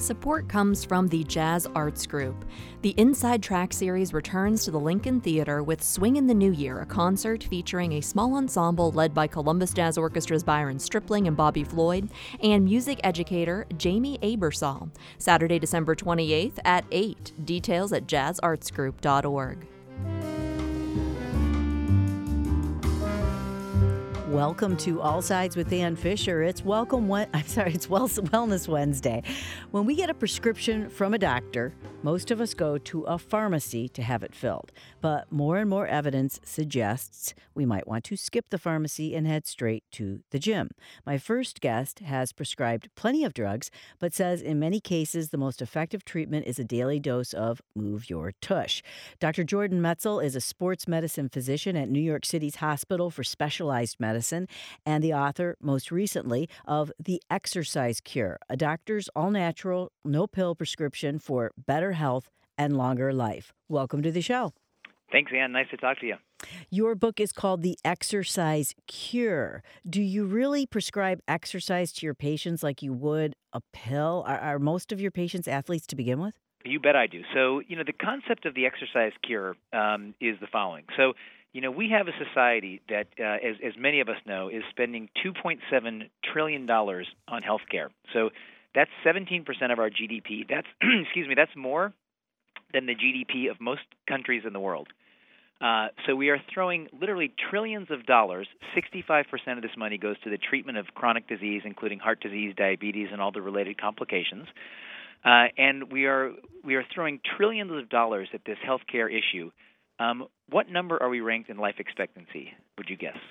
Support comes from the Jazz Arts Group. The Inside Track series returns to the Lincoln Theater with Swing in the New Year, a concert featuring a small ensemble led by Columbus Jazz Orchestra's Byron Stripling and Bobby Floyd, and music educator Jamie Abersall. Saturday, December 28th at 8. Details at jazzartsgroup.org. Welcome to All Sides with Ann Fisher. It's Wellness Wednesday. When we get a prescription from a doctor, most of us go to a pharmacy to have it filled. But more and more evidence suggests we might want to skip the pharmacy and head straight to the gym. My first guest has prescribed plenty of drugs, but says in many cases the most effective treatment is a daily dose of Move Your Tush. Dr. Jordan Metzl is a sports medicine physician at New York City's Hospital for Specialized Medicine and the author, most recently, of The Exercise Cure, a doctor's all-natural, no-pill prescription for better health and longer life. Welcome to the show. Thanks, Ann. Nice to talk to you. Your book is called The Exercise Cure. Do you really prescribe exercise to your patients like you would a pill? Are most of your patients athletes to begin with? You bet I do. So, the concept of the exercise cure is the following. So, we have a society that, as many of us know, is spending $2.7 trillion on healthcare. So that's 17% of our GDP. That's, that's more than the GDP of most countries in the world. So we are throwing literally trillions of dollars. 65% of this money goes to the treatment of chronic disease, including heart disease, diabetes, and all the related complications. And we are throwing trillions of dollars at this healthcare issue. What number are we ranked in life expectancy, would you guess?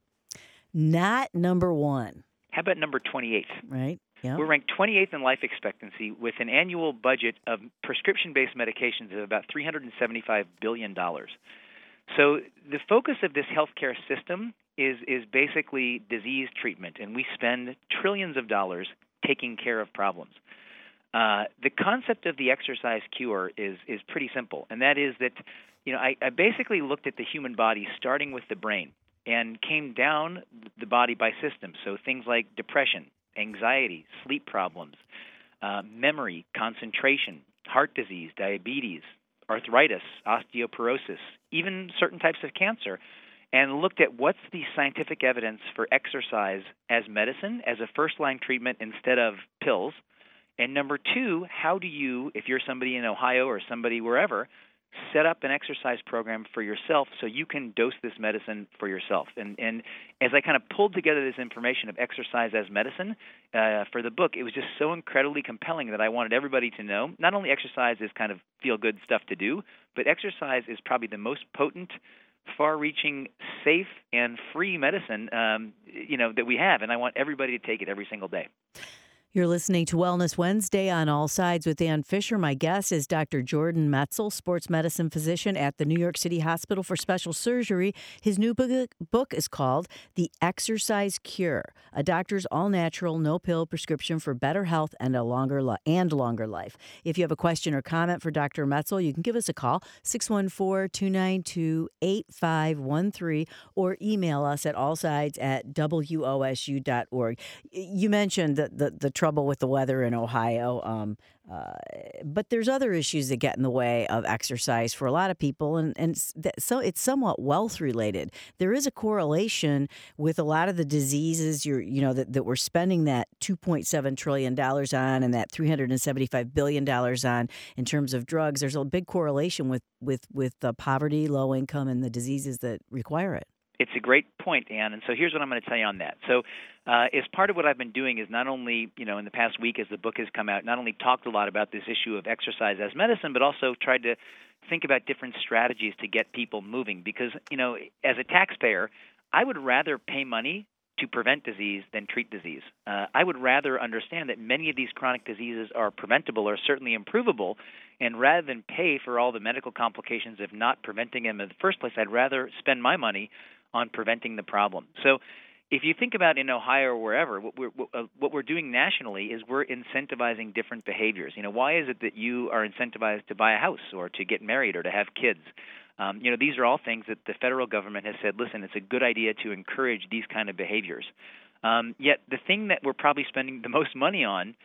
Not number one. How about number 28? Right. Yeah. We're ranked 28th in life expectancy with an annual budget of prescription-based medications of about $375 billion. So the focus of this healthcare system is basically disease treatment, and we spend trillions of dollars taking care of problems. The concept of the exercise cure is pretty simple, and that is that I basically looked at the human body starting with the brain and came down the body by systems. So things like depression, anxiety, sleep problems, memory, concentration, heart disease, diabetes, arthritis, osteoporosis, even certain types of cancer, and looked at what's the scientific evidence for exercise as medicine, as a first-line treatment instead of pills. And number two, how do you, if you're somebody in Ohio or somebody wherever, set up an exercise program for yourself so you can dose this medicine for yourself. And as I kind of pulled together this information of exercise as medicine for the book, it was just so incredibly compelling that I wanted everybody to know not only exercise is kind of feel-good stuff to do, but exercise is probably the most potent, far-reaching, safe, and free medicine that we have. And I want everybody to take it every single day. You're listening to Wellness Wednesday on All Sides with Ann Fisher. My guest is Dr. Jordan Metzl, sports medicine physician at the New York City Hospital for Special Surgery. His new book is called The Exercise Cure, a doctor's all-natural, no-pill prescription for better health and a longer life. If you have a question or comment for Dr. Metzl, you can give us a call, 614-292-8513, or email us at allsides@wosu.org. You mentioned the trouble with the weather in Ohio, but there's other issues that get in the way of exercise for a lot of people, so it's somewhat wealth related. There is a correlation with a lot of the diseases that we're spending that $2.7 trillion on and that $375 billion on in terms of drugs. There's a big correlation with poverty, low income, and the diseases that require it. It's a great point, Ann, and so here's what I'm going to tell you on that. So as part of what I've been doing is not only, in the past week as the book has come out, not only talked a lot about this issue of exercise as medicine, but also tried to think about different strategies to get people moving. Because, as a taxpayer, I would rather pay money to prevent disease than treat disease. I would rather understand that many of these chronic diseases are preventable or certainly improvable, and rather than pay for all the medical complications of not preventing them in the first place, I'd rather spend my money on preventing the problem. So if you think about in Ohio or wherever, what we're doing nationally is we're incentivizing different behaviors. Why is it that you are incentivized to buy a house or to get married or to have kids? These are all things that the federal government has said, listen, it's a good idea to encourage these kind of behaviors. Yet the thing that we're probably spending the most money on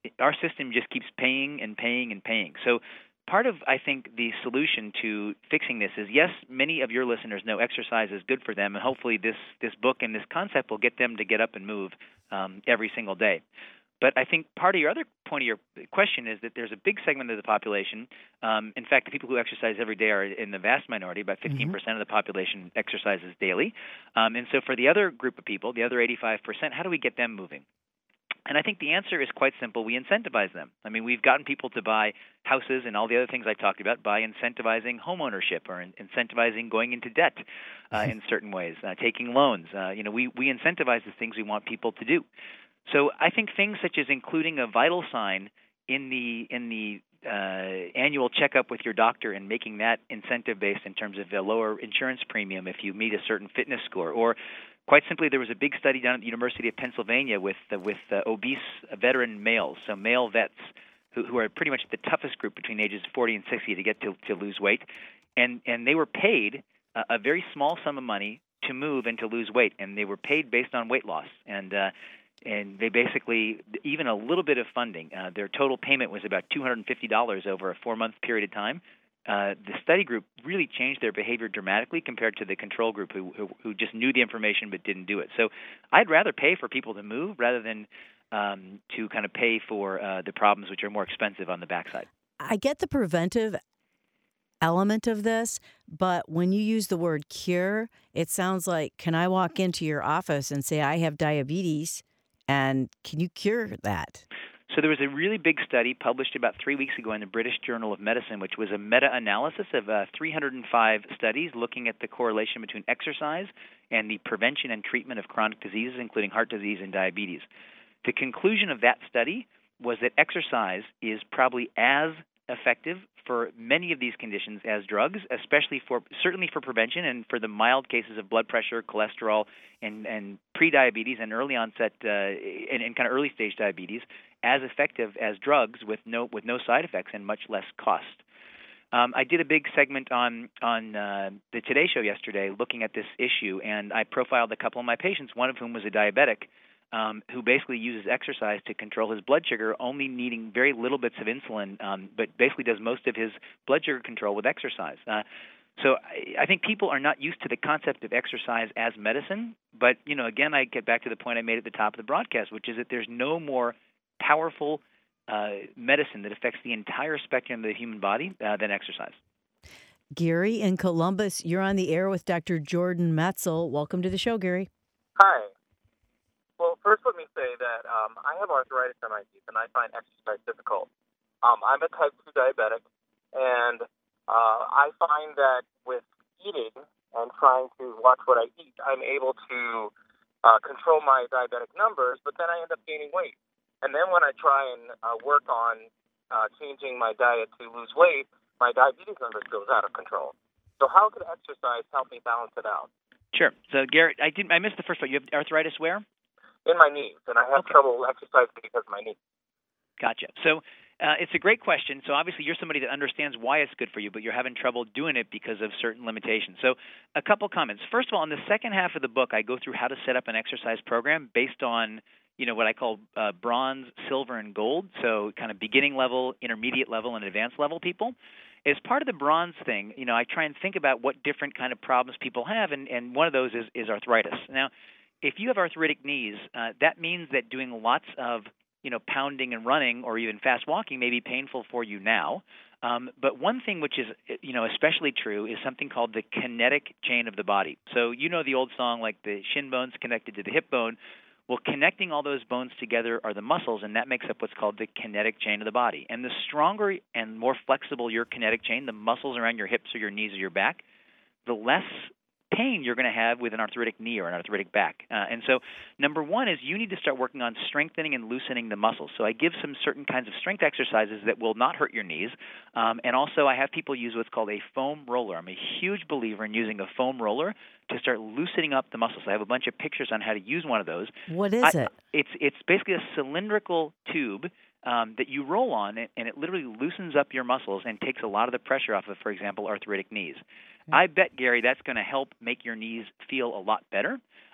our system just keeps paying and paying and paying. So part of, I think, the solution to fixing this is, yes, many of your listeners know exercise is good for them, and hopefully this book and this concept will get them to get up and move every single day. But I think part of your other point of your question is that there's a big segment of the population. In fact, the people who exercise every day are in the vast minority. About 15% of the population exercises daily. And so for the other group of people, the other 85%, how do we get them moving? And I think the answer is quite simple. We incentivize them. I mean, we've gotten people to buy houses and all the other things I talked about by incentivizing home ownership or incentivizing going into debt in certain ways, taking loans. We incentivize the things we want people to do. So I think things such as including a vital sign in the annual checkup with your doctor and making that incentive-based in terms of a lower insurance premium if you meet a certain fitness score, or quite simply, there was a big study done at the University of Pennsylvania with obese veteran males, so male vets who are pretty much the toughest group between ages 40 and 60 to get to lose weight, and they were paid a very small sum of money to move and to lose weight, and they were paid based on weight loss, and they basically, even a little bit of funding, their total payment was about $250 over a 4-month period of time. The study group really changed their behavior dramatically compared to the control group who just knew the information but didn't do it. So I'd rather pay for people to move rather than to kind of pay for the problems which are more expensive on the backside. I get the preventive element of this, but when you use the word cure, it sounds like, can I walk into your office and say I have diabetes, and can you cure that? So there was a really big study published about 3 weeks ago in the British Journal of Medicine, which was a meta-analysis of 305 studies looking at the correlation between exercise and the prevention and treatment of chronic diseases, including heart disease and diabetes. The conclusion of that study was that exercise is probably as effective for many of these conditions as drugs, certainly for prevention and for the mild cases of blood pressure, cholesterol, and pre-diabetes and early onset and kind of early stage diabetes, as effective as drugs with no side effects and much less cost. I did a big segment on the Today Show yesterday looking at this issue, and I profiled a couple of my patients, one of whom was a diabetic, who basically uses exercise to control his blood sugar, only needing very little bits of insulin, but basically does most of his blood sugar control with exercise. So I think people are not used to the concept of exercise as medicine, but, again, I get back to the point I made at the top of the broadcast, which is that there's no more powerful medicine that affects the entire spectrum of the human body than exercise. Gary in Columbus, you're on the air with Dr. Jordan Metzl. Welcome to the show, Gary. Hi. Well, first let me say that I have arthritis in my teeth, and I find exercise difficult. I'm a type 2 diabetic, and I find that with eating and trying to watch what I eat, I'm able to control my diabetic numbers, but then I end up gaining weight. And then when I try and work on changing my diet to lose weight, my diabetes numbers goes out of control. So how could exercise help me balance it out? Sure. So, Garrett, I missed the first part. You have arthritis where? In my knees, and I have trouble exercising because of my knees. Gotcha. So it's a great question. So obviously you're somebody that understands why it's good for you, but you're having trouble doing it because of certain limitations. So a couple comments. First of all, in the second half of the book, I go through how to set up an exercise program based on what I call bronze, silver, and gold, so kind of beginning level, intermediate level, and advanced level people. As part of the bronze thing, I try and think about what different kind of problems people have, and one of those is arthritis. Now, if you have arthritic knees, that means that doing lots of pounding and running or even fast walking may be painful for you now. But one thing which is especially true is something called the kinetic chain of the body. So the old song, like the shin bone's connected to the hip bone. Well, connecting all those bones together are the muscles, and that makes up what's called the kinetic chain of the body. And the stronger and more flexible your kinetic chain, the muscles around your hips or your knees or your back, the less pain you're going to have with an arthritic knee or an arthritic back. And so number one is you need to start working on strengthening and loosening the muscles. So I give some certain kinds of strength exercises that will not hurt your knees. And also I have people use what's called a foam roller. I'm a huge believer in using a foam roller to start loosening up the muscles. I have a bunch of pictures on how to use one of those. What is it? It's basically a cylindrical tube that you roll on, and it literally loosens up your muscles and takes a lot of the pressure off of, for example, arthritic knees. I bet, Gary, that's going to help make your knees feel a lot better.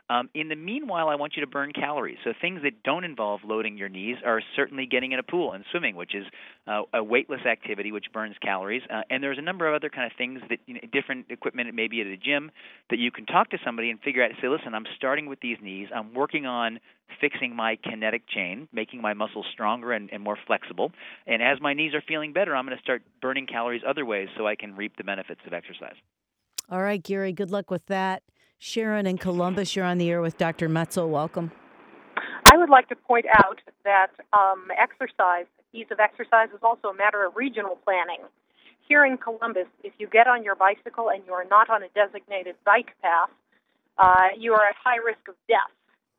In the meanwhile, I want you to burn calories. So things that don't involve loading your knees are certainly getting in a pool and swimming, which is a weightless activity which burns calories. And there's a number of other kind of things that different equipment, maybe at a gym, that you can talk to somebody and figure out, say, listen, I'm starting with these knees. I'm working on fixing my kinetic chain, making my muscles stronger and more flexible. And as my knees are feeling better, I'm going to start burning calories other ways so I can reap the benefits of exercise. All right, Gary, good luck with that. Sharon in Columbus, you're on the air with Dr. Metzl. Welcome. I would like to point out that ease of exercise is also a matter of regional planning. Here in Columbus, if you get on your bicycle and you are not on a designated bike path, you are at high risk of death.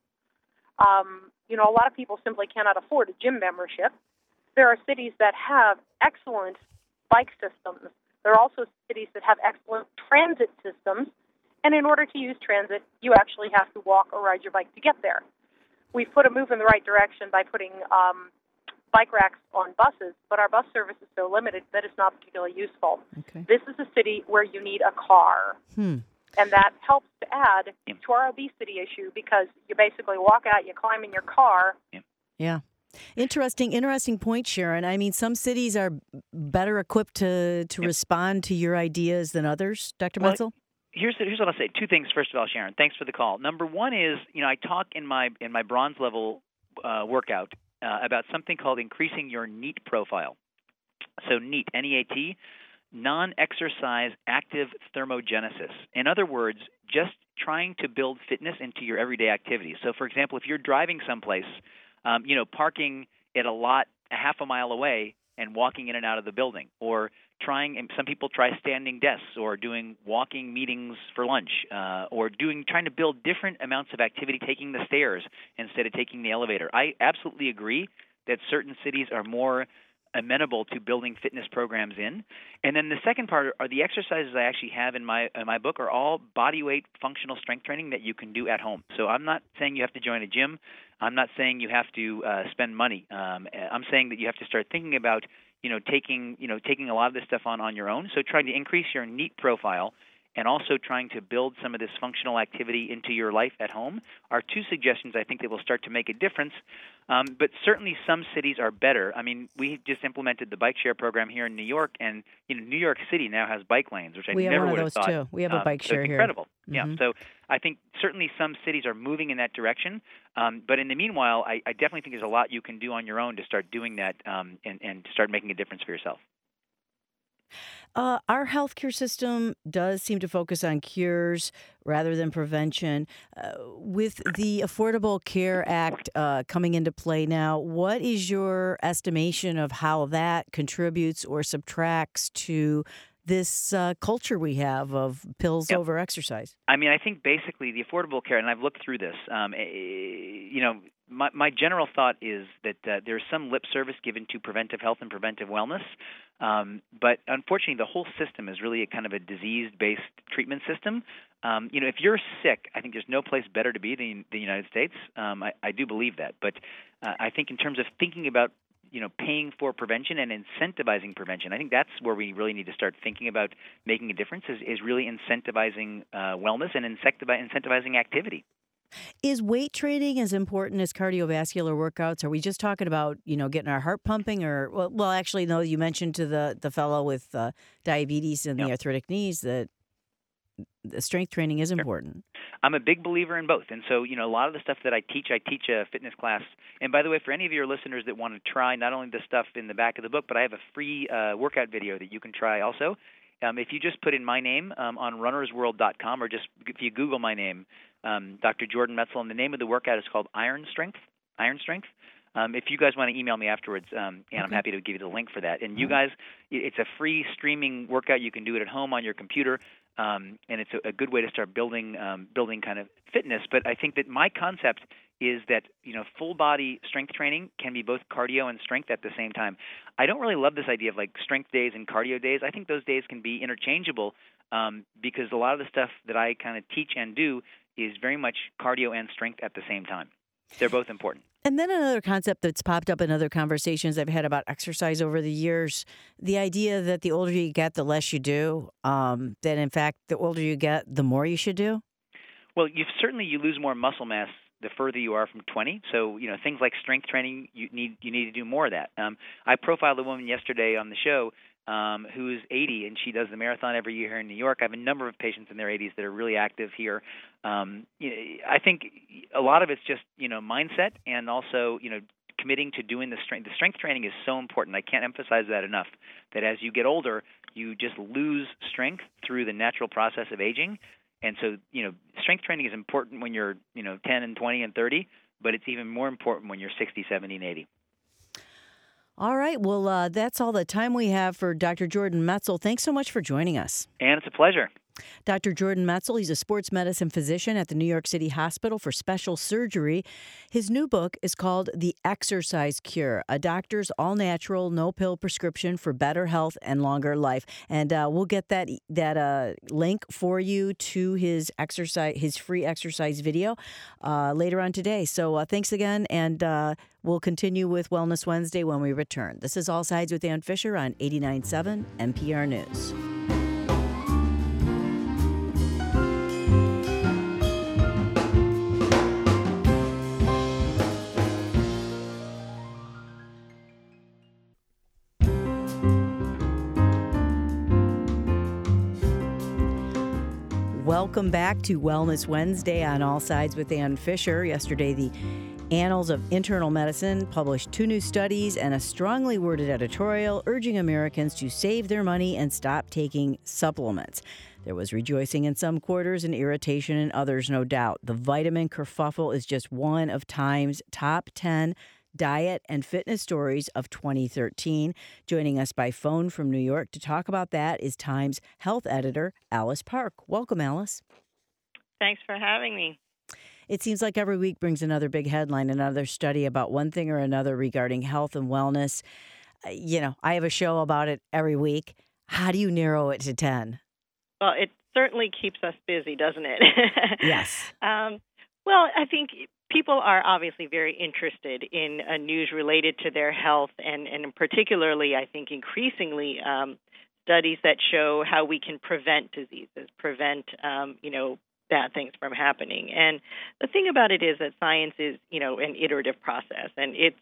A lot of people simply cannot afford a gym membership. There are cities that have excellent bike systems. There are also cities that have excellent transit systems. And in order to use transit, you actually have to walk or ride your bike to get there. We've put a move in the right direction by putting bike racks on buses, but our bus service is so limited that it's not particularly useful. Okay. This is a city where you need a car. And that helps to add to our obesity issue because you basically walk out, you climb in your car. Yeah. Interesting point, Sharon. I mean, some cities are better equipped to respond to your ideas than others. Dr. Metzl? Here's what I'll say. Two things, first of all, Sharon. Thanks for the call. Number one is, I talk in my bronze level workout about something called increasing your NEAT profile. So NEAT, N-E-A-T, non-exercise active thermogenesis. In other words, just trying to build fitness into your everyday activities. So, for example, if you're driving someplace, parking at a lot a half a mile away and walking in and out of the building, or some people try standing desks, or doing walking meetings for lunch, or trying to build different amounts of activity, taking the stairs instead of taking the elevator. I absolutely agree that certain cities are more amenable to building fitness programs in. And then the second part are the exercises I actually have in my book are all body weight functional strength training that you can do at home. So I'm not saying you have to join a gym. I'm not saying you have to spend money. I'm saying that you have to start thinking about taking a lot of this stuff on your own. So trying to increase your NEAT profile and also trying to build some of this functional activity into your life at home are two suggestions I think that will start to make a difference. But certainly some cities are better. I mean, we just implemented the bike share program here in New York, and New York City now has bike lanes, which I never would have thought. We have one of those too. We have a bike share here. Incredible. Yeah. So I think certainly some cities are moving in that direction. But in the meanwhile, I definitely think there's a lot you can do on your own to start doing that and start making a difference for yourself. Our healthcare system does seem to focus on cures rather than prevention. With the Affordable Care Act coming into play now, what is your estimation of how that contributes or subtracts to this culture we have of pills over exercise? I mean, I think basically the Affordable Care, and I've looked through this, my general thought is that there's some lip service given to preventive health and preventive wellness, but unfortunately the whole system is really a kind of a disease-based treatment system. If you're sick, I think there's no place better to be than the United States. I do believe that, but I think in terms of thinking about paying for prevention and incentivizing prevention, I think that's where we really need to start thinking about making a difference is really incentivizing wellness and incentivizing activity. Is weight training as important as cardiovascular workouts? Are we just talking about, getting our heart pumping or, well, actually, no, you mentioned to the fellow with diabetes and the arthritic knees that the strength training is important. I'm a big believer in both. And so, a lot of the stuff that I teach a fitness class. And by the way, for any of your listeners that want to try not only the stuff in the back of the book, but I have a free workout video that you can try also. If you just put in my name on runnersworld.com, or just if you Google my name, Dr. Jordan Metzl, and the name of the workout is called Iron Strength. If you guys want to email me afterwards, and I'm happy to give you the link for that. And you guys, it's a free streaming workout. You can do it at home on your computer, and it's a good way to start building kind of fitness. But I think that my concept is that full body strength training can be both cardio and strength at the same time. I don't really love this idea of like strength days and cardio days. I think those days can be interchangeable because a lot of the stuff that I kind of teach and do is very much cardio and strength at the same time. They're both important. And then another concept that's popped up in other conversations I've had about exercise over the years, the idea that the older you get, the less you do, that in fact, the older you get, the more you should do. Well, you lose more muscle mass the further you are from 20. So, things like strength training, you need to do more of that. I profiled a woman yesterday on the show who's 80, and she does the marathon every year here in New York. I have a number of patients in their 80s that are really active here. I think a lot of it's just, mindset, and also, committing to doing the strength. The strength training is so important. I can't emphasize that enough, that as you get older, you just lose strength through the natural process of aging. And so, strength training is important when you're, 10 and 20 and 30, but it's even more important when you're 60, 70, and 80. All right. Well, that's all the time we have for Dr. Jordan Metzl. Thanks so much for joining us. And it's a pleasure. Dr. Jordan Metzl, he's a sports medicine physician at the New York City Hospital for Special Surgery. His new book is called The Exercise Cure, a doctor's all-natural, no-pill prescription for better health and longer life. And we'll get that link for you to his free exercise video later on today. So thanks again, and we'll continue with Wellness Wednesday when we return. This is All Sides with Ann Fisher on 89.7 NPR News. Welcome back to Wellness Wednesday on All Sides with Ann Fisher. Yesterday, the Annals of Internal Medicine published 2 new studies and a strongly worded editorial urging Americans to save their money and stop taking supplements. There was rejoicing in some quarters and irritation in others, no doubt. The vitamin kerfuffle is just one of Time's top 10 diet and fitness stories of 2013. Joining us by phone from New York to talk about that is Time's health editor, Alice Park. Welcome, Alice. Thanks for having me. It seems like every week brings another big headline, another study about one thing or another regarding health and wellness. I have a show about it every week. How do you narrow it to 10? Well, it certainly keeps us busy, doesn't it? Yes. Well, I think people are obviously very interested in news related to their health, and particularly, I think, increasingly studies that show how we can prevent diseases, prevent, bad things from happening. And the thing about it is that science is, an iterative process, and it's,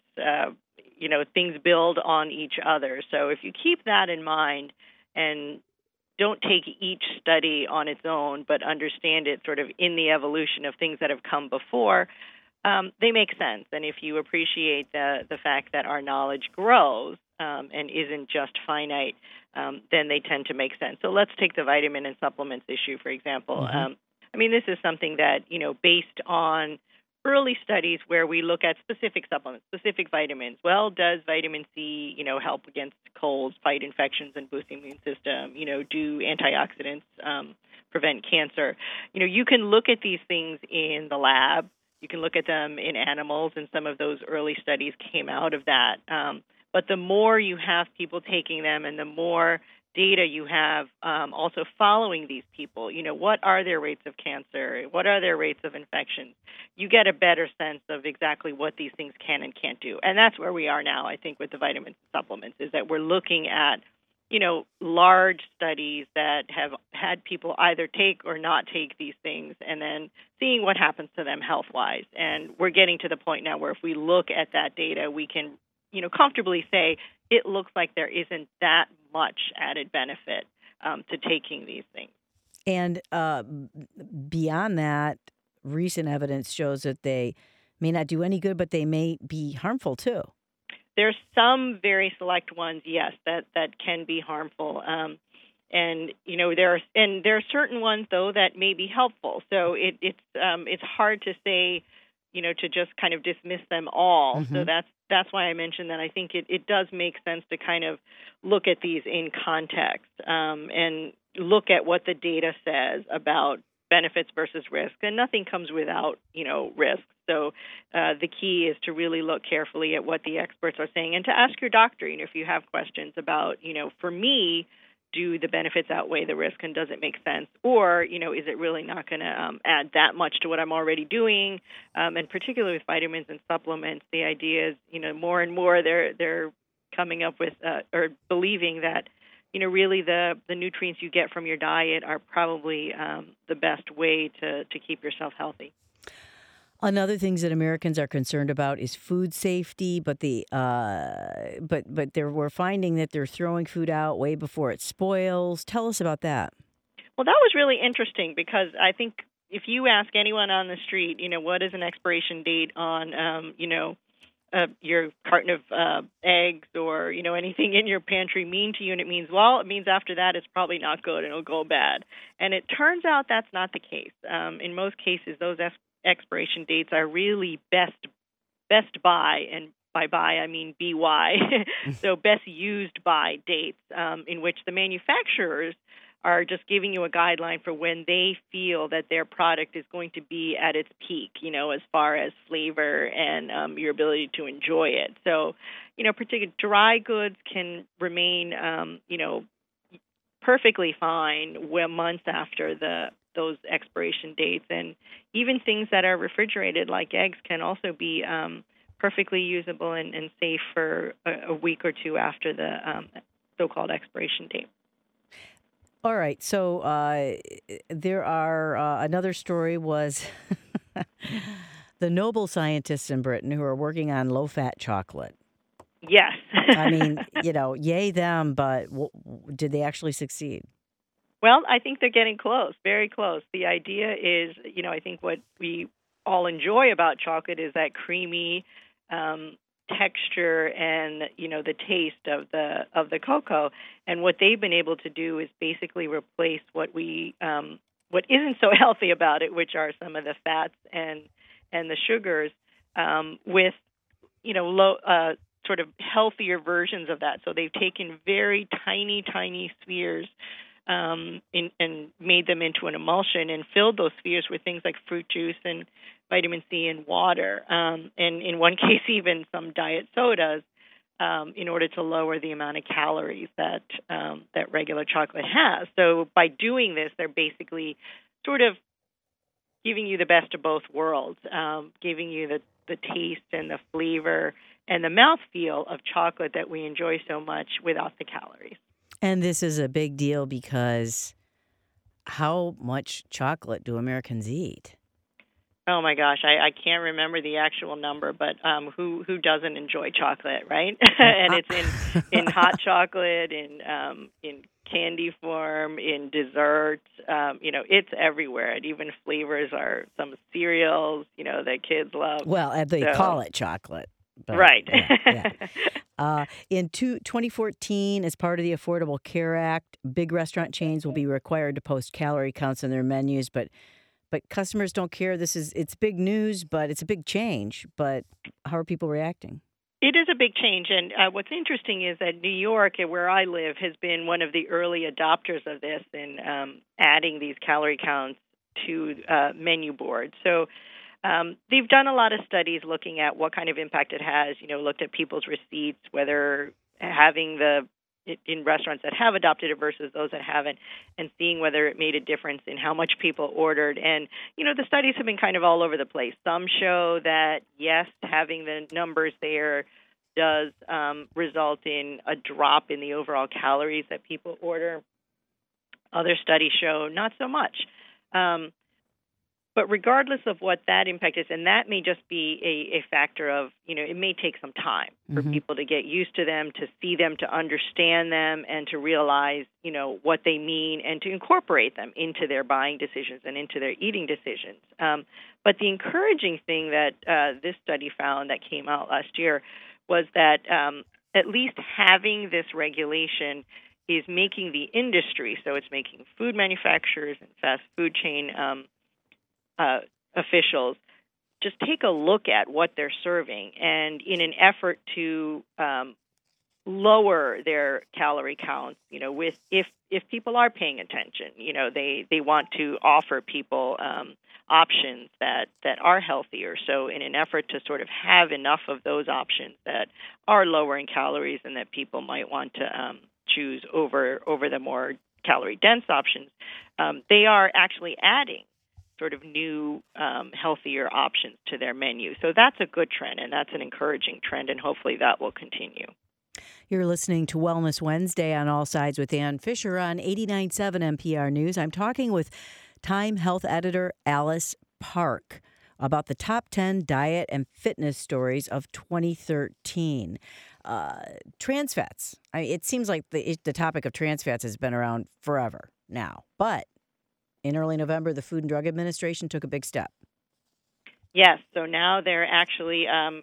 things build on each other. So if you keep that in mind and don't take each study on its own, but understand it sort of in the evolution of things that have come before, they make sense. And if you appreciate the fact that our knowledge grows and isn't just finite, then they tend to make sense. So let's take the vitamin and supplements issue, for example. Mm-hmm. This is something that, based on early studies where we look at specific supplements, specific vitamins. Well, does vitamin C, help against colds, fight infections, and boost the immune system? Do antioxidants prevent cancer? You can look at these things in the lab. You can look at them in animals, and some of those early studies came out of that. But the more you have people taking them and the more data you have also following these people, what are their rates of cancer? What are their rates of infections? You get a better sense of exactly what these things can and can't do. And that's where we are now, I think, with the vitamins and supplements, is that we're looking at, large studies that have had people either take or not take these things and then seeing what happens to them health-wise. And we're getting to the point now where if we look at that data, we can, comfortably say it looks like there isn't that much added benefit to taking these things. And beyond that, recent evidence shows that they may not do any good, but they may be harmful too. There's some very select ones, yes, that can be harmful. And there are certain ones though that may be helpful. So it's hard to say, to just kind of dismiss them all. Mm-hmm. So that's why I mentioned that I think it does make sense to kind of look at these in context and look at what the data says about benefits versus risk. And nothing comes without, risk. So the key is to really look carefully at what the experts are saying and to ask your doctor, if you have questions about, for me, do the benefits outweigh the risk, and does it make sense? Or, is it really not going to add that much to what I'm already doing? And particularly with vitamins and supplements, the idea is, more and more they're coming up with or believing that, really the nutrients you get from your diet are probably the best way to keep yourself healthy. Another things that Americans are concerned about is food safety, but we're finding that they're throwing food out way before it spoils. Tell us about that. Well, that was really interesting because I think if you ask anyone on the street, what is an expiration date on, your carton of eggs or, anything in your pantry mean to you, and it means after that it's probably not good and it'll go bad. And it turns out that's not the case. In most cases, those expiration dates are really best by, and by I mean BY, so best used by dates, in which the manufacturers are just giving you a guideline for when they feel that their product is going to be at its peak, as far as flavor and your ability to enjoy it. So, particularly dry goods can remain, perfectly fine months after those expiration dates, and even things that are refrigerated, like eggs, can also be perfectly usable and safe for a week or two after the so-called expiration date. All right, so there are another story was the Nobel scientists in Britain who are working on low-fat chocolate. Yes. I mean, yay them, but did they actually succeed? Well, I think they're getting close, very close. The idea is, I think what we all enjoy about chocolate is that creamy texture and the taste of the cocoa. And what they've been able to do is basically replace what isn't so healthy about it, which are some of the fats and the sugars, with low sort of healthier versions of that. So they've taken very tiny spheres and made them into an emulsion and filled those spheres with things like fruit juice and vitamin C and water, and in one case even some diet sodas, in order to lower the amount of calories that regular chocolate has. So by doing this, they're basically sort of giving you the best of both worlds, giving you the taste and the flavor and the mouthfeel of chocolate that we enjoy so much without the calories. And this is a big deal because how much chocolate do Americans eat? Oh my gosh, I can't remember the actual number, but who doesn't enjoy chocolate, right? And it's in hot chocolate, in candy form, in desserts. It's everywhere. It even flavors are some cereals, that kids love. Well, they call it chocolate. But, right. Yeah. In 2014, as part of the Affordable Care Act, big restaurant chains will be required to post calorie counts on their menus, but customers don't care. It's big news, but it's a big change. But how are people reacting? It is a big change, and what's interesting is that New York, where I live, has been one of the early adopters of this in adding these calorie counts to menu boards. So they've done a lot of studies looking at what kind of impact it has, looked at people's receipts, whether having in restaurants that have adopted it versus those that haven't, and seeing whether it made a difference in how much people ordered. And, the studies have been kind of all over the place. Some show that, yes, having the numbers there does result in a drop in the overall calories that people order. Other studies show not so much. But regardless of what that impact is, and that may just be a factor of, it may take some time for people to get used to them, to see them, to understand them, and to realize, what they mean, and to incorporate them into their buying decisions and into their eating decisions. But the encouraging thing that this study found that came out last year was that at least having this regulation is making the industry, so it's making food manufacturers and fast food chain officials just take a look at what they're serving, and in an effort to lower their calorie counts, if people are paying attention, they want to offer people options that are healthier. So in an effort to sort of have enough of those options that are lower in calories and that people might want to choose over the more calorie dense options, they are actually adding sort of new, healthier options to their menu. So that's a good trend, and that's an encouraging trend, and hopefully that will continue. You're listening to Wellness Wednesday on All Sides with Ann Fisher on 89.7 NPR News. I'm talking with Time Health editor Alice Park about the top 10 diet and fitness stories of 2013. Trans fats. It seems like the topic of trans fats has been around forever now. But in early November, the Food and Drug Administration took a big step. Yes. So now they're actually,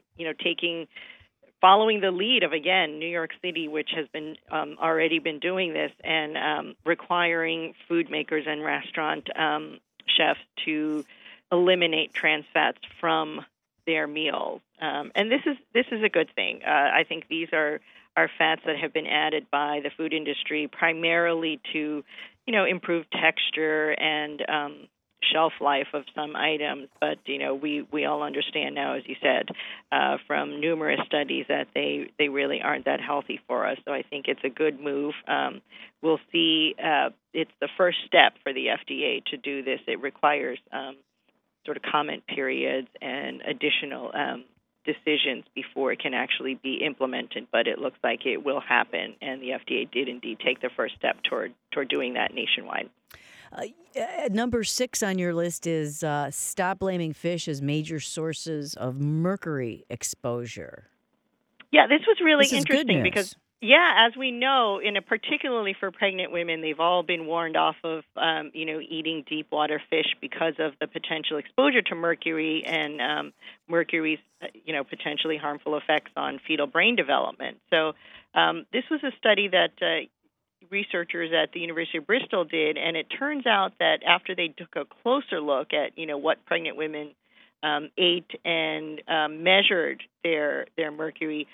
following the lead of, again, New York City, which has been already been doing this, and requiring food makers and restaurant chefs to eliminate trans fats from their meals. And this is a good thing. I think these are fats that have been added by the food industry primarily to, improve texture and shelf life of some items, but we all understand now, as you said, from numerous studies that they really aren't that healthy for us. So I think it's a good move. We'll see. It's the first step for the FDA to do this. It requires sort of comment periods and additional decisions before it can actually be implemented. But it looks like it will happen, and the FDA did indeed take the first step toward doing that nationwide. Number 6 on your list is stop blaming fish as major sources of mercury exposure. Yeah, this was really interesting good news. Because, as we know, particularly for pregnant women, they've all been warned off of, eating deep water fish because of the potential exposure to mercury and mercury's, potentially harmful effects on fetal brain development. So this was a study that researchers at the University of Bristol did, and it turns out that after they took a closer look at what pregnant women ate and measured their mercury,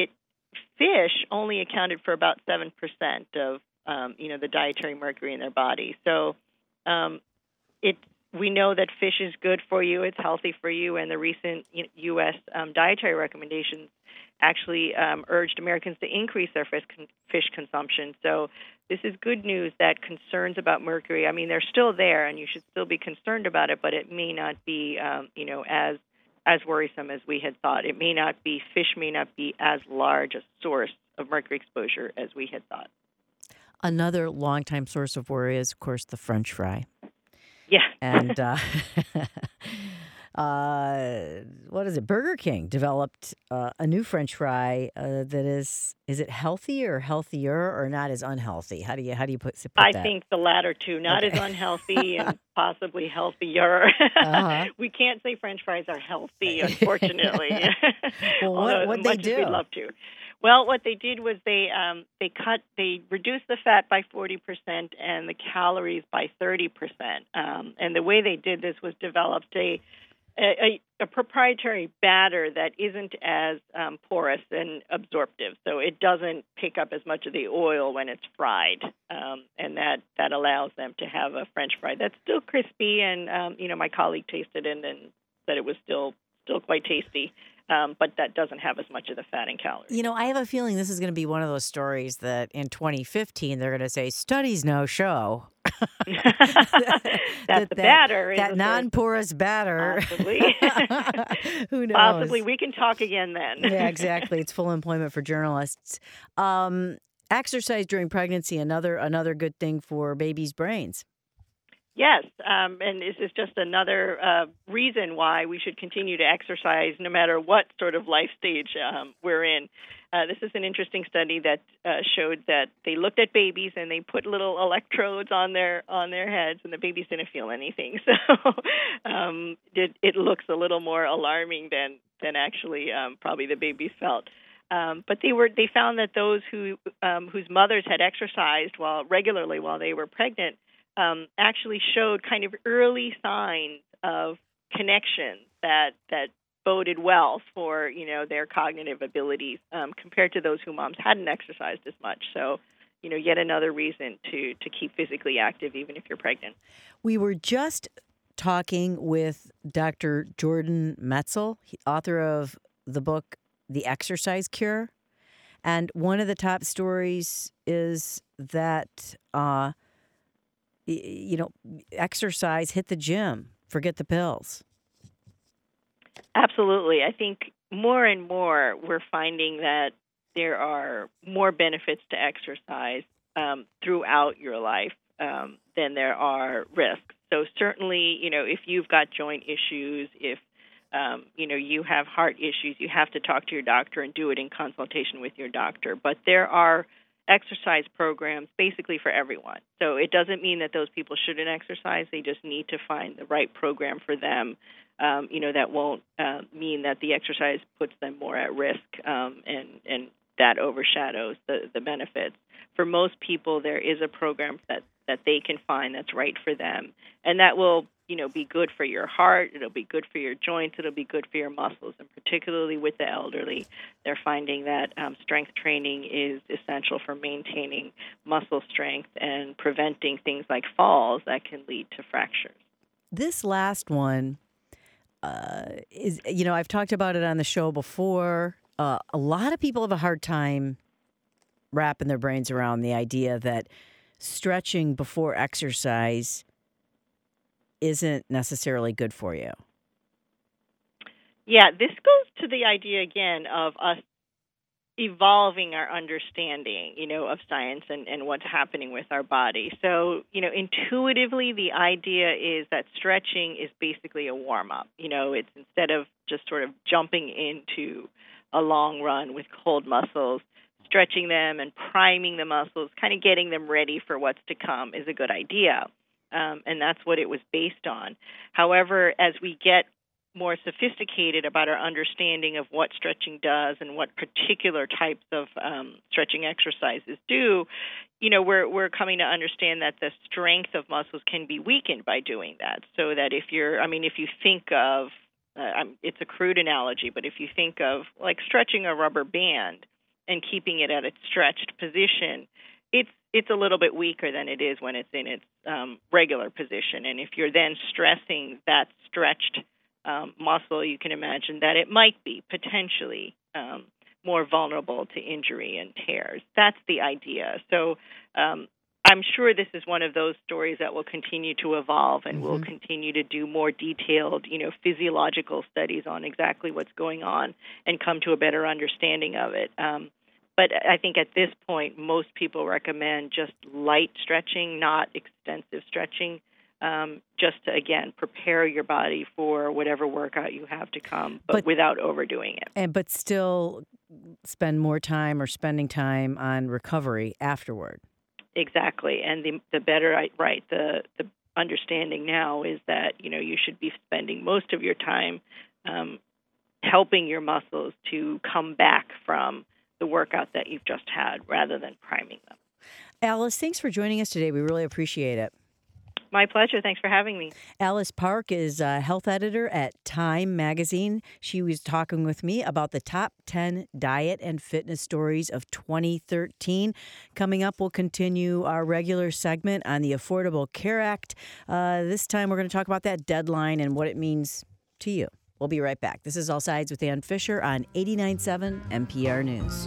fish only accounted for about 7% of the dietary mercury in their body. So we know that fish is good for you, it's healthy for you, and the recent U.S. Dietary recommendations actually urged Americans to increase their fish consumption. So this is good news that concerns about mercury, they're still there, and you should still be concerned about it, but it may not be, as worrisome as we had thought. Fish may not be as large a source of mercury exposure as we had thought. Another longtime source of worry is, of course, the French fry. Yeah. And what is it? Burger King developed a new French fry that is it healthy or healthier or not as unhealthy? How do you put that? I think the latter two, not as unhealthy and possibly healthier. Uh-huh. We can't say French fries are healthy, unfortunately. Well, what they do? We'd love to. Well, what they did was they reduced the fat by 40% and the calories by 30%. And the way they did this was developed a proprietary batter that isn't as porous and absorptive, so it doesn't pick up as much of the oil when it's fried, and that allows them to have a French fry that's still crispy. And my colleague tasted it and said it was still quite tasty. But that doesn't have as much of the fat and calories. I have a feeling this is going to be one of those stories that in 2015 they're going to say studies now show that the batter is that non-porous batter. Possibly. Who knows? Possibly. We can talk again then. Yeah, exactly. It's full employment for journalists. Exercise during pregnancy, another good thing for babies' brains. Yes, and this is just another reason why we should continue to exercise no matter what sort of life stage we're in. This is an interesting study that showed that they looked at babies and they put little electrodes on their heads, and the babies didn't feel anything. So it looks a little more alarming than actually probably the babies felt. But they found that those whose mothers had exercised regularly while they were pregnant actually showed kind of early signs of connections that boded well for their cognitive abilities compared to those whose moms hadn't exercised as much. So yet another reason to keep physically active even if you're pregnant. We were just talking with Dr. Jordan Metzl, author of the book The Exercise Cure, and one of the top stories is that exercise, hit the gym, forget the pills. Absolutely. I think more and more we're finding that there are more benefits to exercise throughout your life than there are risks. So certainly, if you've got joint issues, if you have heart issues, you have to talk to your doctor and do it in consultation with your doctor. But there are exercise programs basically for everyone. So it doesn't mean that those people shouldn't exercise. They just need to find the right program for them. That won't mean that the exercise puts them more at risk, and that overshadows the benefits. For most people, there is a program that they can find that's right for them, and that will be good for your heart. It'll be good for your joints. It'll be good for your muscles, and particularly with the elderly, they're finding that strength training is essential for maintaining muscle strength and preventing things like falls that can lead to fractures. This last one is, I've talked about it on the show before. A lot of people have a hard time wrapping their brains around the idea that stretching before exercise isn't necessarily good for you. Yeah, this goes to the idea again of us evolving our understanding, of science and what's happening with our body. So, intuitively, the idea is that stretching is basically a warm-up. It's instead of just sort of jumping into a long run with cold muscles, stretching them and priming the muscles, kind of getting them ready for what's to come is a good idea. And that's what it was based on. However, as we get more sophisticated about our understanding of what stretching does and what particular types of stretching exercises do, we're coming to understand that the strength of muscles can be weakened by doing that. So that if you think of, it's a crude analogy, but if you think of like stretching a rubber band and keeping it at its stretched position, it's a little bit weaker than it is when it's in its regular position. And if you're then stressing that stretched muscle, you can imagine that it might be potentially more vulnerable to injury and tears. That's the idea. So I'm sure this is one of those stories that will continue to evolve, and we'll continue to do more detailed, physiological studies on exactly what's going on and come to a better understanding of it. But I think at this point, most people recommend just light stretching, not extensive stretching, just to, again, prepare your body for whatever workout you have to come, but without overdoing it. But still spending time on recovery afterward. Exactly. And the better, the understanding now is that, you should be spending most of your time helping your muscles to come back from the workout that you've just had rather than priming them. Alice, thanks for joining us today. We really appreciate it. My pleasure. Thanks for having me. Alice Park is a health editor at Time Magazine. She was talking with me about the top 10 diet and fitness stories of 2013. Coming up, we'll continue our regular segment on the Affordable Care Act. This time, we're going to talk about that deadline and what it means to you. We'll be right back. This is All Sides with Ann Fisher on 89.7 NPR News.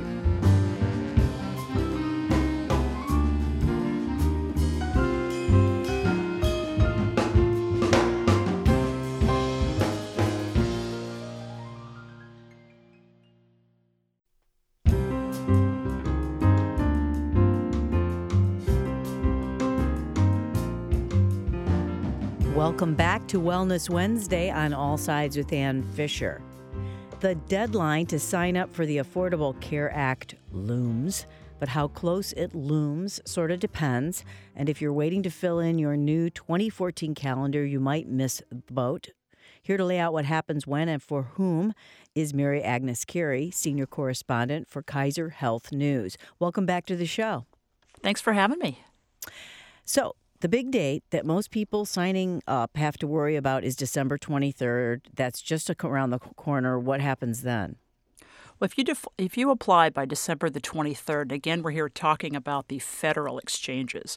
Welcome back to Wellness Wednesday on All Sides with Ann Fisher. The deadline to sign up for the Affordable Care Act looms, but how close it looms sort of depends. And if you're waiting to fill in your new 2014 calendar, you might miss the boat. Here to lay out what happens when and for whom is Mary Agnes Carey, senior correspondent for Kaiser Health News. Welcome back to the show. Thanks for having me. So, the big date that most people signing up have to worry about is December 23rd. That's just around the corner. What happens then? Well, if you apply by December the 23rd, again, we're here talking about the federal exchanges.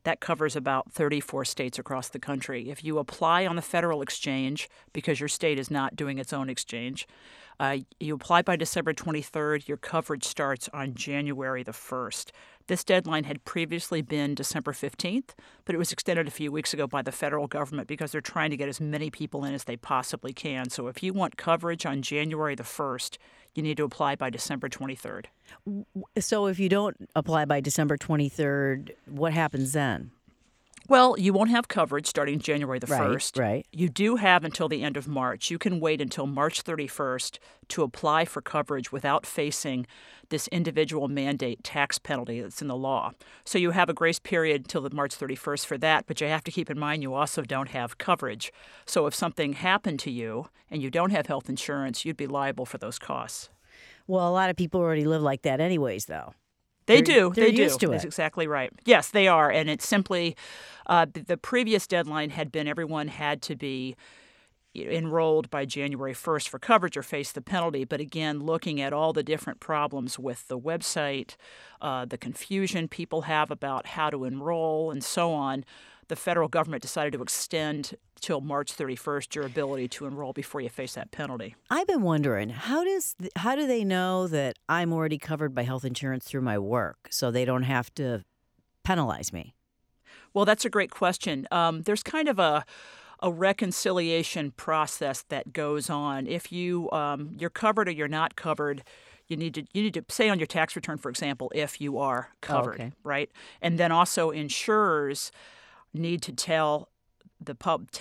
That covers about 34 states across the country. If you apply on the federal exchange, because your state is not doing its own exchange, you apply by December 23rd. Your coverage starts on January the 1st. This deadline had previously been December 15th, but it was extended a few weeks ago by the federal government because they're trying to get as many people in as they possibly can. So if you want coverage on January the 1st, you need to apply by December 23rd. So if you don't apply by December 23rd, what happens then? Well, you won't have coverage starting January the 1st. Right. You do have until the end of March. You can wait until March 31st to apply for coverage without facing this individual mandate tax penalty that's in the law. So you have a grace period until the March 31st for that, but you have to keep in mind you also don't have coverage. So if something happened to you and you don't have health insurance, you'd be liable for those costs. Well, a lot of people already live like that anyways, though. They They're do. They do. used to That's it. exactly right. Yes, they are. And it's simply the previous deadline had been everyone had to be enrolled by January 1st for coverage or face the penalty. But again, looking at all the different problems with the website, the confusion people have about how to enroll and so on, the federal government decided to extend till March 31st your ability to enroll before you face that penalty. I've been wondering, how do they know that I'm already covered by health insurance through my work so they don't have to penalize me? Well, that's a great question. There's kind of a reconciliation process that goes on. If you're covered or you're not covered, you need to say on your tax return, for example, if you are covered, okay. right? And then also insurers need to tell the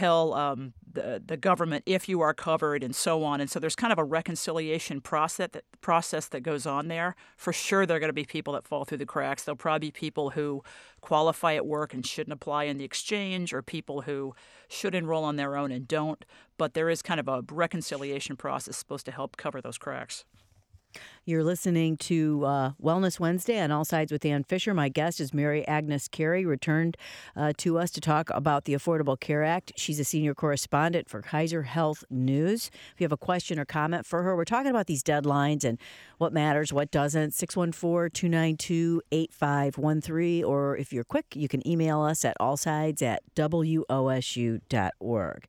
government if you are covered and so on. And so there's kind of a reconciliation process that goes on there. For sure, there are going to be people that fall through the cracks. There'll probably be people who qualify at work and shouldn't apply in the exchange, or people who should enroll on their own and don't. But there is kind of a reconciliation process supposed to help cover those cracks. You're listening to Wellness Wednesday on All Sides with Ann Fisher. My guest is Mary Agnes Carey, returned to us to talk about the Affordable Care Act. She's a senior correspondent for Kaiser Health News. If you have a question or comment for her, we're talking about these deadlines and what matters, what doesn't. 614-292-8513. Or if you're quick, you can email us at allsides@wosu.org.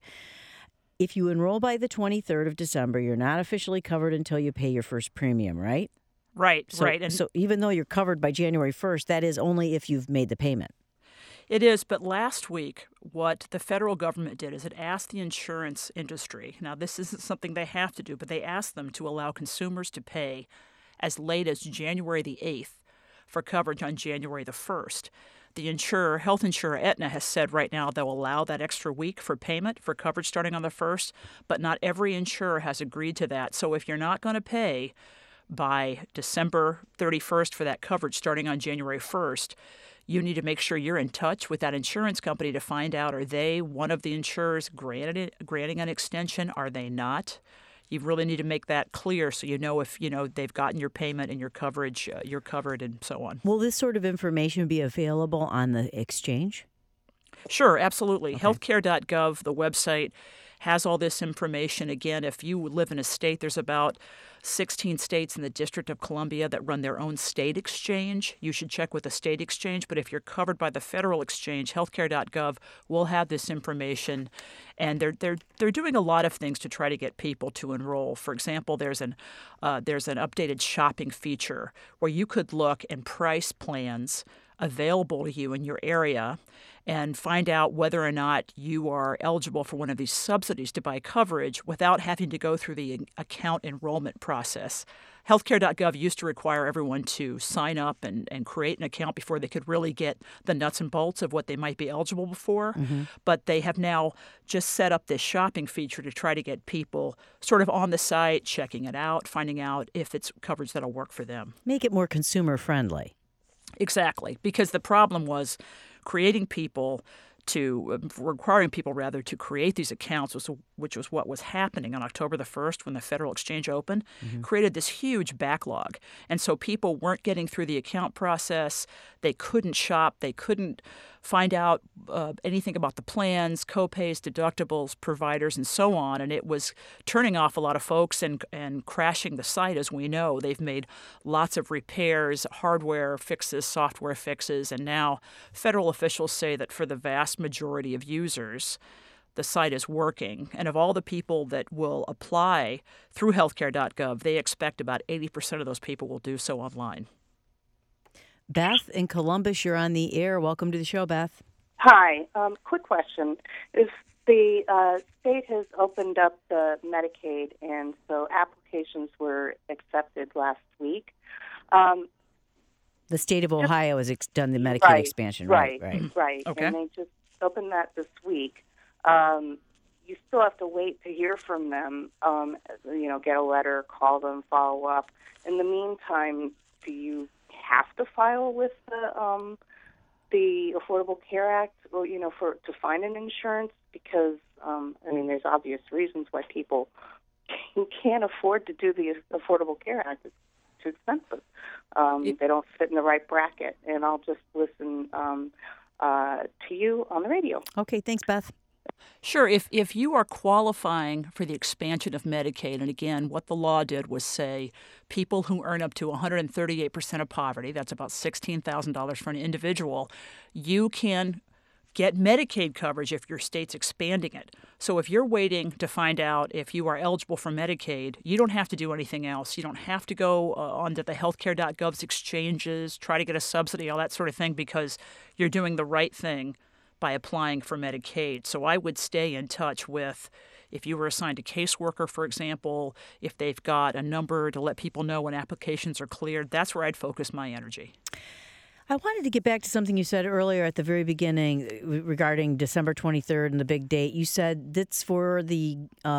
If you enroll by the 23rd of December, you're not officially covered until you pay your first premium, right? Right. And so even though you're covered by January 1st, that is only if you've made the payment. It is, but last week, what the federal government did is it asked the insurance industry, now this isn't something they have to do, but they asked them to allow consumers to pay as late as January the 8th for coverage on January the 1st. The health insurer Aetna has said right now they'll allow that extra week for payment for coverage starting on the 1st, but not every insurer has agreed to that. So if you're not going to pay by December 31st for that coverage starting on January 1st, you need to make sure you're in touch with that insurance company to find out, are they one of the insurers granting an extension? Are they not? You really need to make that clear so you know if they've gotten your payment and your coverage, you're covered and so on. Will this sort of information be available on the exchange? Sure, absolutely. Okay. Healthcare.gov, the website, has all this information. Again, if you live in a state, there's about 16 states in the District of Columbia that run their own state exchange. You should check with the state exchange. But if you're covered by the federal exchange, healthcare.gov will have this information. And they're doing a lot of things to try to get people to enroll. For example, there's an updated shopping feature where you could look and price plans available to you in your area and find out whether or not you are eligible for one of these subsidies to buy coverage without having to go through the account enrollment process. Healthcare.gov used to require everyone to sign up and create an account before they could really get the nuts and bolts of what they might be eligible for. Mm-hmm. But they have now just set up this shopping feature to try to get people sort of on the site, checking it out, finding out if it's coverage that'll work for them. Make it more consumer friendly. Exactly, because the problem was requiring people to create these accounts which was what was happening on October the 1st when the federal exchange opened, created this huge backlog. And so people weren't getting through the account process. They couldn't shop. They couldn't find out anything about the plans, co-pays, deductibles, providers, and so on. And it was turning off a lot of folks and crashing the site, as we know. They've made lots of repairs, hardware fixes, software fixes, and now federal officials say that for the vast majority of users, the site is working. And of all the people that will apply through healthcare.gov, they expect about 80% of those people will do so online. Beth in Columbus, you're on the air. Welcome to the show, Beth. Hi. Quick question. If the state has opened up the Medicaid, and so applications were accepted last week. The state of Ohio has done the Medicaid expansion, right? Right. Okay. And they just opened that this week. You still have to wait to hear from them, get a letter, call them, follow up. In the meantime, do you have to file with the Affordable Care Act, or to find an insurance? Because there's obvious reasons why people can't afford to do the Affordable Care Act. It's too expensive. They don't fit in the right bracket, and I'll just listen to you on the radio. Okay, thanks, Beth. Sure. If you are qualifying for the expansion of Medicaid, and again, what the law did was say people who earn up to 138% of poverty, that's about $16,000 for an individual, you can get Medicaid coverage if your state's expanding it. So if you're waiting to find out if you are eligible for Medicaid, you don't have to do anything else. You don't have to go onto the healthcare.gov's exchanges, try to get a subsidy, all that sort of thing, because you're doing the right thing by applying for Medicaid. So I would stay in touch with, if you were assigned a caseworker, for example, if they've got a number to let people know when applications are cleared, that's where I'd focus my energy. I wanted to get back to something you said earlier at the very beginning regarding December 23rd and the big date. You said that's for the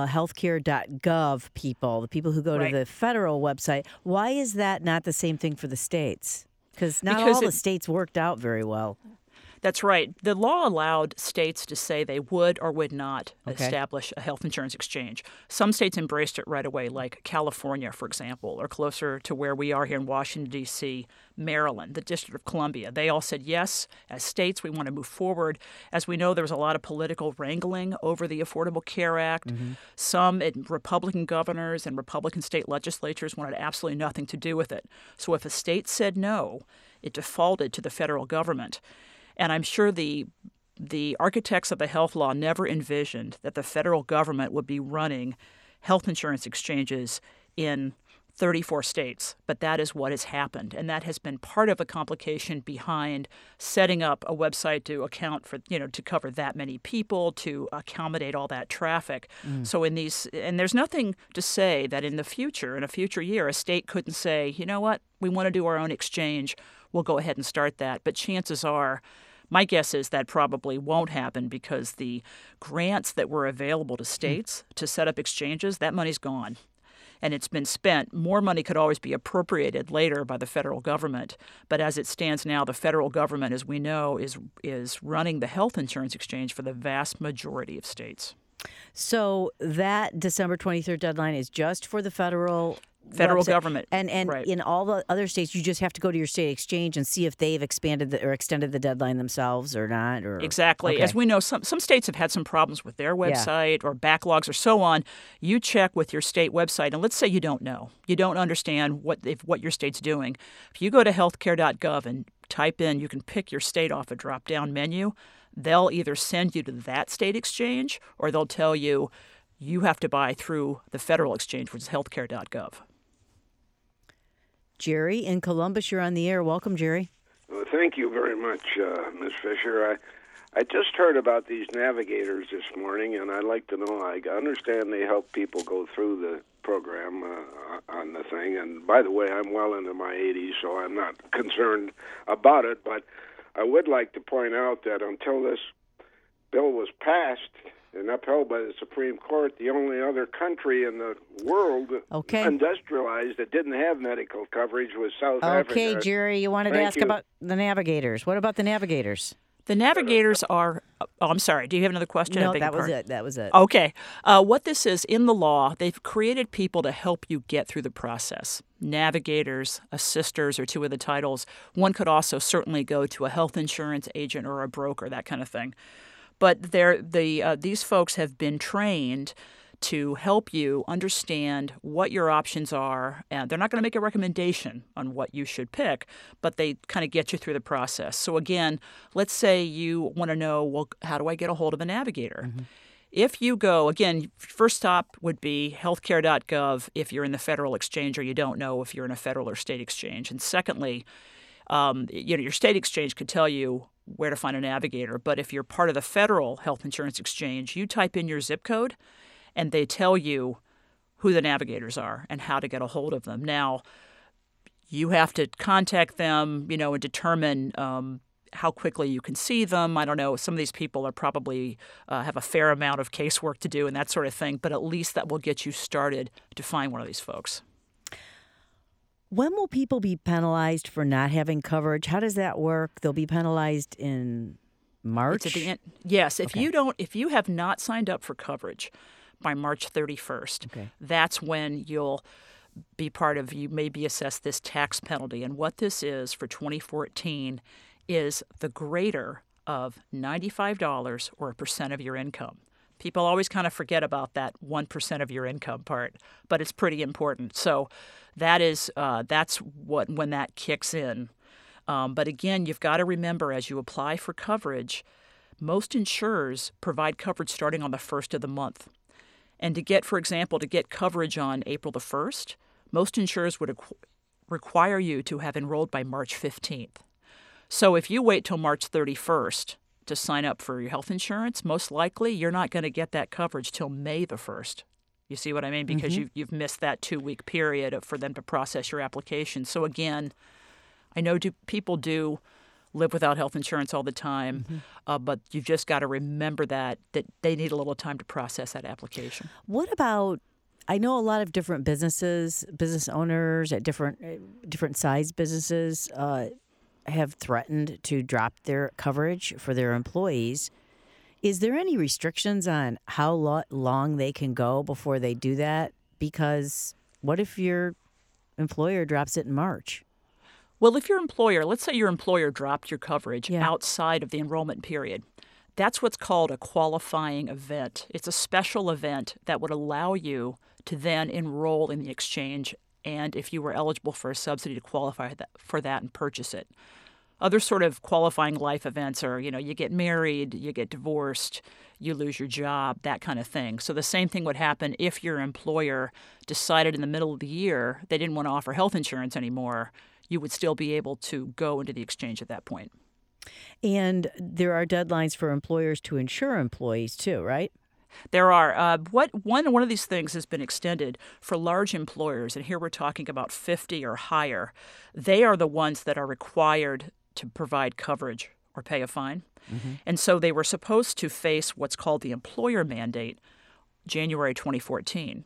healthcare.gov people, the people who go to the federal website. Why is that not the same thing for the states? Because all the states worked out very well. That's right. The law allowed states to say they would or would not establish a health insurance exchange. Some states embraced it right away, like California, for example, or closer to where we are here in Washington, D.C., Maryland, the District of Columbia. They all said, yes, as states, we want to move forward. As we know, there was a lot of political wrangling over the Affordable Care Act. Some Republican governors and Republican state legislatures wanted absolutely nothing to do with it. So if a state said no, it defaulted to the federal government. And I'm sure the architects of the health law never envisioned that the federal government would be running health insurance exchanges in 34 states. But that is what has happened. And that has been part of a complication behind setting up a website to account for, to cover that many people, to accommodate all that traffic. So and there's nothing to say that in a future year, a state couldn't say, you know what, we want to do our own exchange. We'll go ahead and start that. But chances are, my guess is that probably won't happen because the grants that were available to states to set up exchanges, that money's gone. And it's been spent. More money could always be appropriated later by the federal government. But as it stands now, the federal government, as we know, is running the health insurance exchange for the vast majority of states. So that December 23rd deadline is just for the federal website. Government. And right. In all the other states, you just have to go to your state exchange and see if they've expanded or extended the deadline themselves or not. Or exactly. Okay. As we know, some states have had some problems with their website or backlogs or so on. You check with your state website, and let's say you don't know. You don't understand what your state's doing. If you go to healthcare.gov and type in, you can pick your state off a drop-down menu. They'll either send you to that state exchange or they'll tell you you have to buy through the federal exchange, which is healthcare.gov. Jerry in Columbus, you're on the air. Welcome, Jerry. Well, thank you very much, Ms. Fisher. I just heard about these navigators this morning, and I'd like to know, I understand they help people go through the program on the thing. And by the way, I'm well into my 80s, so I'm not concerned about it. But I would like to point out that until this bill was passed and upheld by the Supreme Court, the only other country in the world industrialized that didn't have medical coverage was South Africa. Okay, Jerry, you wanted to ask about the navigators. What about the navigators? The navigators are. Oh, I'm sorry. Do you have another question? No, that was it. That was it. Okay. What this is, in the law, they've created people to help you get through the process. Navigators, assisters are two of the titles. One could also certainly go to a health insurance agent or a broker, that kind of thing. But these folks have been trained to help you understand what your options are. And they're not going to make a recommendation on what you should pick, but they kind of get you through the process. So again, let's say you want to know, well, how do I get a hold of a navigator? Mm-hmm. If you go, again, first stop would be healthcare.gov if you're in the federal exchange or you don't know if you're in a federal or state exchange. And secondly, your state exchange could tell you where to find a navigator. But if you're part of the federal health insurance exchange, you type in your zip code and they tell you who the navigators are and how to get a hold of them. Now, you have to contact them, and determine how quickly you can see them. I don't know. Some of these people are probably have a fair amount of casework to do and that sort of thing, but at least that will get you started to find one of these folks. When will people be penalized for not having coverage? How does that work? They'll be penalized in March? It's at the end. Yes. If Okay. if you have not signed up for coverage by March 31st, Okay. that's when you may be assessed this tax penalty. And what this is for 2014 is the greater of $95 or a percent of your income. People always kind of forget about that 1% of your income part, but it's pretty important. So that's when that kicks in. But again, you've got to remember as you apply for coverage, most insurers provide coverage starting on the first of the month. And for example, to get coverage on April the 1st, most insurers would require you to have enrolled by March 15th. So if you wait till March 31st to sign up for your health insurance, most likely you're not going to get that coverage till May the 1st. You see what I mean? Because you've missed that 2-week period for them to process your application. So again, I know people do live without health insurance all the time, but you've just got to remember that they need a little time to process that application. What about, I know a lot of different business owners at different size businesses have threatened to drop their coverage for their employees. Is there any restrictions on how long they can go before they do that? Because what if your employer drops it in March? Well, if let's say your employer dropped your coverage outside of the enrollment period, that's what's called a qualifying event. It's a special event that would allow you to then enroll in the exchange, and if you were eligible for a subsidy, to qualify for that and purchase it. Other sort of qualifying life events are, you get married, you get divorced, you lose your job, that kind of thing. So the same thing would happen if your employer decided in the middle of the year they didn't want to offer health insurance anymore. You would still be able to go into the exchange at that point. And there are deadlines for employers to insure employees too, right? There are. One of these things has been extended for large employers, and here we're talking about 50 or higher. They are the ones that are required to provide coverage or pay a fine. And so they were supposed to face what's called the employer mandate January 2014.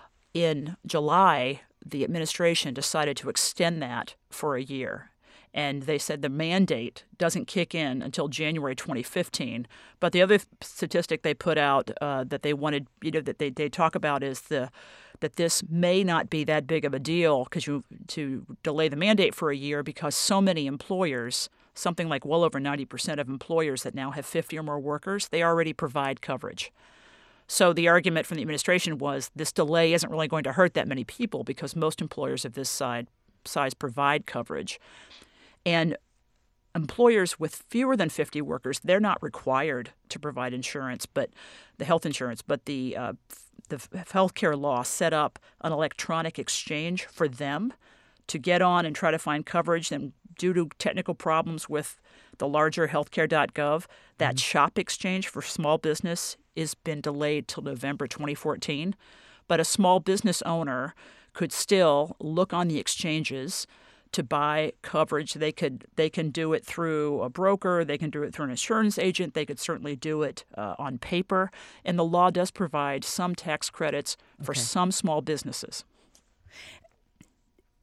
In July, the administration decided to extend that for a year. And they said the mandate doesn't kick in until January 2015. But the other statistic they put out that they wanted, that they talk about is that this may not be that big of a deal to delay the mandate for a year because so many employers, something like well over 90% of employers that now have 50 or more workers, they already provide coverage. So the argument from the administration was this delay isn't really going to hurt that many people because most employers of this size provide coverage. And employers with fewer than 50 workers, they're not required to provide insurance, but the health insurance, but the healthcare law set up an electronic exchange for them to get on and try to find coverage. And due to technical problems with the larger healthcare.gov, that SHOP exchange for small business has been delayed till November 2014. But a small business owner could still look on the exchanges to buy coverage. They can do it through a broker. They can do it through an insurance agent. They could certainly do it on paper. And the law does provide some tax credits for some small businesses.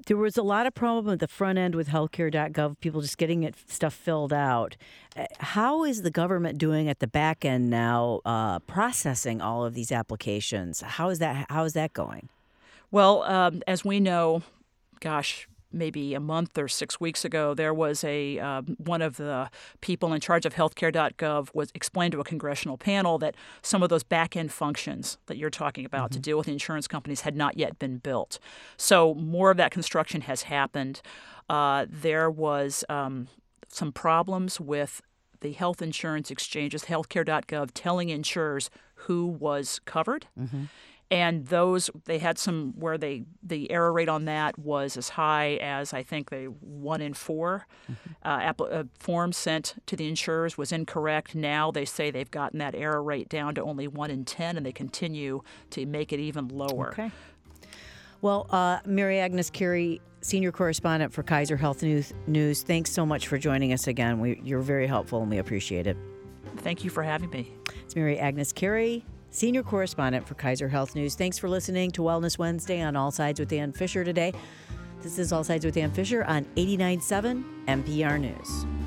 There was a lot of problem at the front end with healthcare.gov, people just getting stuff filled out. How is the government doing at the back end now, processing all of these applications? How is that going? Well, as we know, maybe a month or 6 weeks ago, there was one of the people in charge of healthcare.gov explained to a congressional panel that some of those back-end functions that you're talking about to deal with insurance companies had not yet been built. So more of that construction has happened. There was some problems with the health insurance exchanges, healthcare.gov, telling insurers who was covered. And they had some where the error rate on that was as high as, I think, 1 in 4 forms sent to the insurers was incorrect. Now they say they've gotten that error rate down to only 1 in 10, and they continue to make it even lower. Okay. Well, Mary Agnes Carey, senior correspondent for Kaiser Health News, thanks so much for joining us again. You're very helpful, and we appreciate it. Thank you for having me. It's Mary Agnes Carey, senior correspondent for Kaiser Health News. Thanks for listening to Wellness Wednesday on All Sides with Ann Fisher today. This is All Sides with Ann Fisher on 89.7 NPR News.